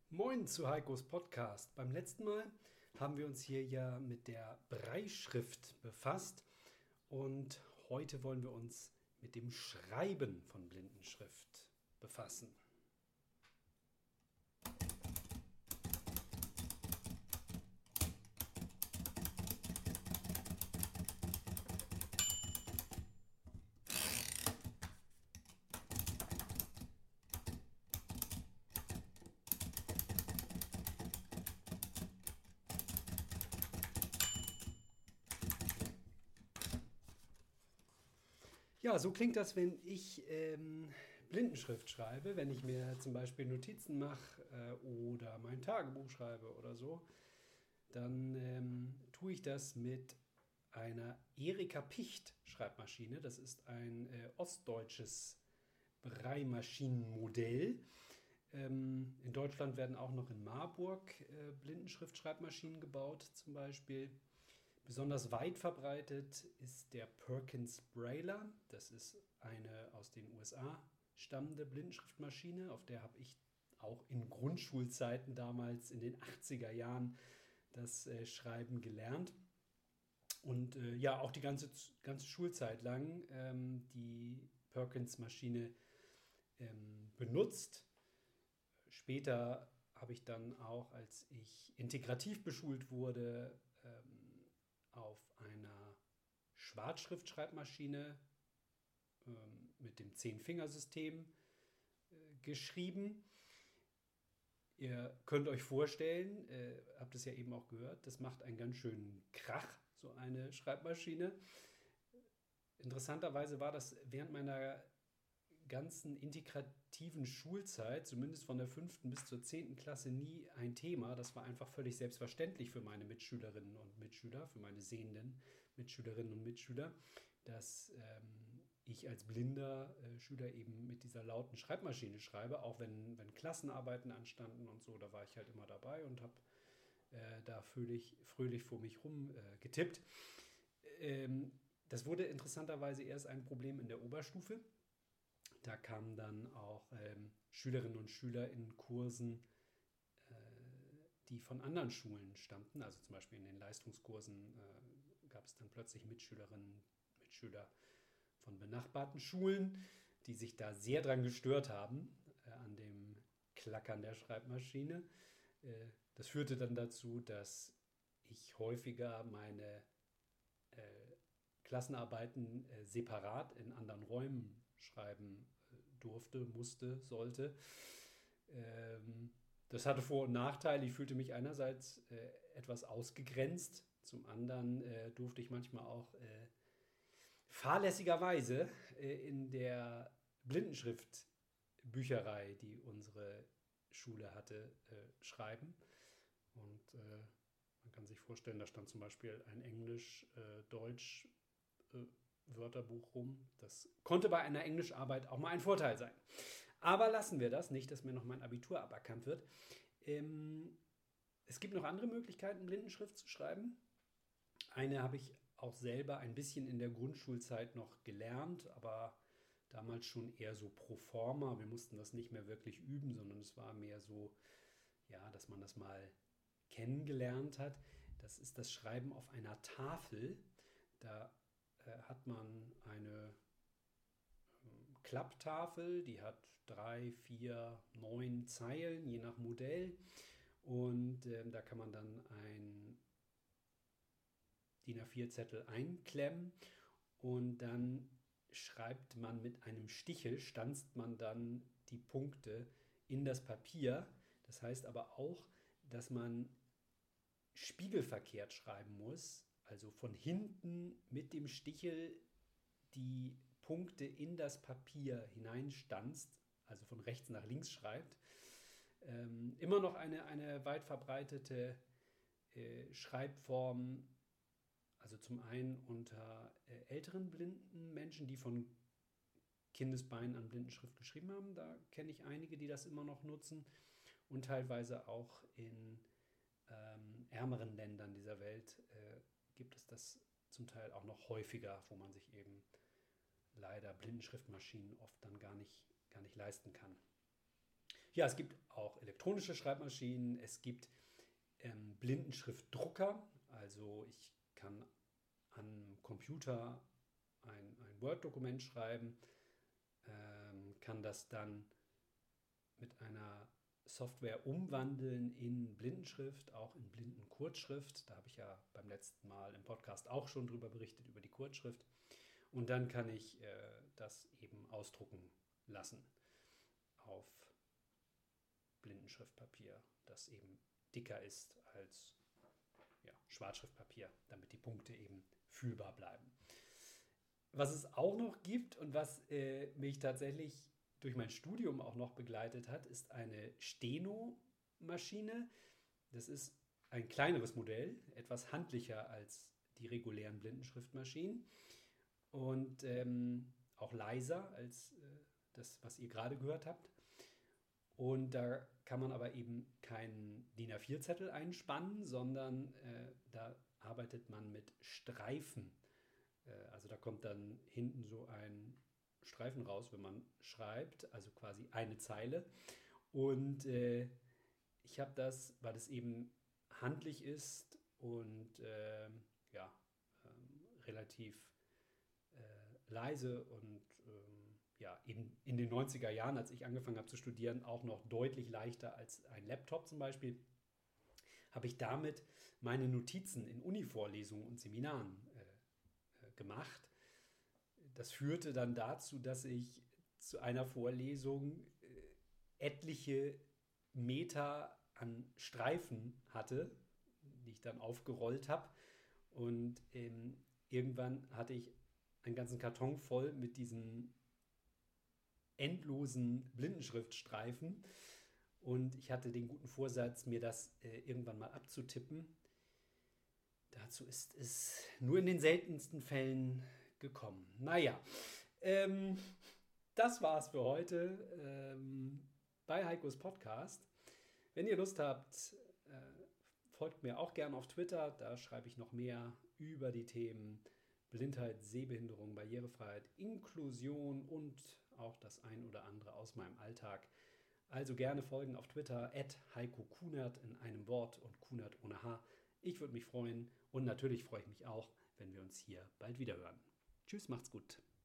Moin zu Heikos Podcast. Beim letzten Mal haben wir uns hier ja mit der Brailleschrift befasst und heute wollen wir uns mit dem Schreiben von Blindenschrift befassen. Ja, so klingt das, wenn ich Blindenschrift schreibe, wenn ich mir zum Beispiel Notizen mache oder mein Tagebuch schreibe oder so. Dann tue ich das mit einer Erika Picht Schreibmaschine. Das ist ein ostdeutsches Braillemaschinenmodell. In Deutschland werden auch noch in Marburg Blindenschrift-Schreibmaschinen gebaut, zum Beispiel. Besonders weit verbreitet ist der Perkins Brailler. Das ist eine aus den USA stammende Blindenschriftmaschine. Auf der habe ich auch in Grundschulzeiten damals in den 80er Jahren das Schreiben gelernt. Und ja, auch die ganze Schulzeit lang die Perkins-Maschine benutzt. Später habe ich dann auch, als ich integrativ beschult wurde, auf einer Schwarzschriftschreibmaschine mit dem Zehn-Fingersystem geschrieben. Ihr könnt euch vorstellen, habt es ja eben auch gehört, das macht einen ganz schönen Krach, so eine Schreibmaschine. Interessanterweise war das während meiner ganzen integrativen Schulzeit, zumindest von der 5. bis zur 10. Klasse, nie ein Thema. Das war einfach völlig selbstverständlich für meine Mitschülerinnen und Mitschüler, für meine sehenden Mitschülerinnen und Mitschüler, dass ich als blinder Schüler eben mit dieser lauten Schreibmaschine schreibe, auch wenn Klassenarbeiten anstanden und so, da war ich halt immer dabei und habe da fröhlich vor mich rum getippt. Das wurde interessanterweise erst ein Problem in der Oberstufe. Da kamen dann auch Schülerinnen und Schüler in Kursen, die von anderen Schulen stammten. Also zum Beispiel in den Leistungskursen gab es dann plötzlich Mitschülerinnen, Mitschüler von benachbarten Schulen, die sich da sehr dran gestört haben, an dem Klackern der Schreibmaschine. Das führte dann dazu, dass ich häufiger meine äh, Klassenarbeiten separat in anderen Räumen schreiben durfte, musste, sollte. Das hatte Vor- und Nachteile. Ich fühlte mich einerseits etwas ausgegrenzt. Zum anderen durfte ich manchmal auch fahrlässigerweise in der Blindenschriftbücherei, die unsere Schule hatte, schreiben. Und man kann sich vorstellen, da stand zum Beispiel ein Englisch-Deutsch Wörterbuch rum. Das konnte bei einer Englischarbeit auch mal ein Vorteil sein. Aber lassen wir das, nicht, dass mir noch mein Abitur aberkannt wird. Es gibt noch andere Möglichkeiten, Blindenschrift zu schreiben. Eine habe ich auch selber ein bisschen in der Grundschulzeit noch gelernt, aber damals schon eher so pro forma. Wir mussten das nicht mehr wirklich üben, sondern es war mehr so, ja, dass man das mal kennengelernt hat. Das ist das Schreiben auf einer Tafel. Da hat man eine Klapptafel, die hat 3, 4, 9 Zeilen, je nach Modell. Und da kann man dann ein DIN A4-Zettel einklemmen und dann schreibt man mit einem Stichel, stanzt man dann die Punkte in das Papier. Das heißt aber auch, dass man spiegelverkehrt schreiben muss, also von hinten mit dem Stichel die Punkte in das Papier hineinstanzt, also von rechts nach links schreibt. Immer noch eine weit verbreitete Schreibform, also zum einen unter älteren blinden Menschen, die von Kindesbeinen an Blindenschrift geschrieben haben. Da kenne ich einige, die das immer noch nutzen. Und teilweise auch in ärmeren Ländern dieser Welt gibt es das zum Teil auch noch häufiger, wo man sich eben leider Blindenschriftmaschinen oft dann gar nicht leisten kann. Ja, es gibt auch elektronische Schreibmaschinen, es gibt Blindenschriftdrucker, also ich kann am Computer ein Word-Dokument schreiben, kann das dann mit einer Software umwandeln in Blindenschrift, auch in Blindenkurzschrift. Da habe ich ja beim letzten Mal im Podcast auch schon drüber berichtet, über die Kurzschrift. Und dann kann ich das eben ausdrucken lassen auf Blindenschriftpapier, das eben dicker ist als Schwarzschriftpapier, damit die Punkte eben fühlbar bleiben. Was es auch noch gibt und was mich tatsächlich durch mein Studium auch noch begleitet hat, ist eine Steno-Maschine. Das ist ein kleineres Modell, etwas handlicher als die regulären Blindenschriftmaschinen und auch leiser als das, was ihr gerade gehört habt. Und da kann man aber eben keinen DIN A4-Zettel einspannen, sondern da arbeitet man mit Streifen. Also da kommt dann hinten so ein Streifen raus, wenn man schreibt, also quasi eine Zeile. Und ich habe das, weil es eben handlich ist und relativ leise und in den 90er Jahren, als ich angefangen habe zu studieren, auch noch deutlich leichter als ein Laptop zum Beispiel, habe ich damit meine Notizen in Uni-Vorlesungen und Seminaren gemacht. Das führte dann dazu, dass ich zu einer Vorlesung etliche Meter an Streifen hatte, die ich dann aufgerollt habe. Und irgendwann hatte ich einen ganzen Karton voll mit diesen endlosen Blindenschriftstreifen. Und ich hatte den guten Vorsatz, mir das irgendwann mal abzutippen. Dazu ist es nur in den seltensten Fällen gekommen. Naja, das war's für heute bei Heikos Podcast. Wenn ihr Lust habt, folgt mir auch gerne auf Twitter. Da schreibe ich noch mehr über die Themen Blindheit, Sehbehinderung, Barrierefreiheit, Inklusion und auch das ein oder andere aus meinem Alltag. Also gerne folgen auf Twitter @heikokunert in einem Wort und Kunert ohne H. Ich würde mich freuen und natürlich freue ich mich auch, wenn wir uns hier bald wieder hören. Tschüss, macht's gut.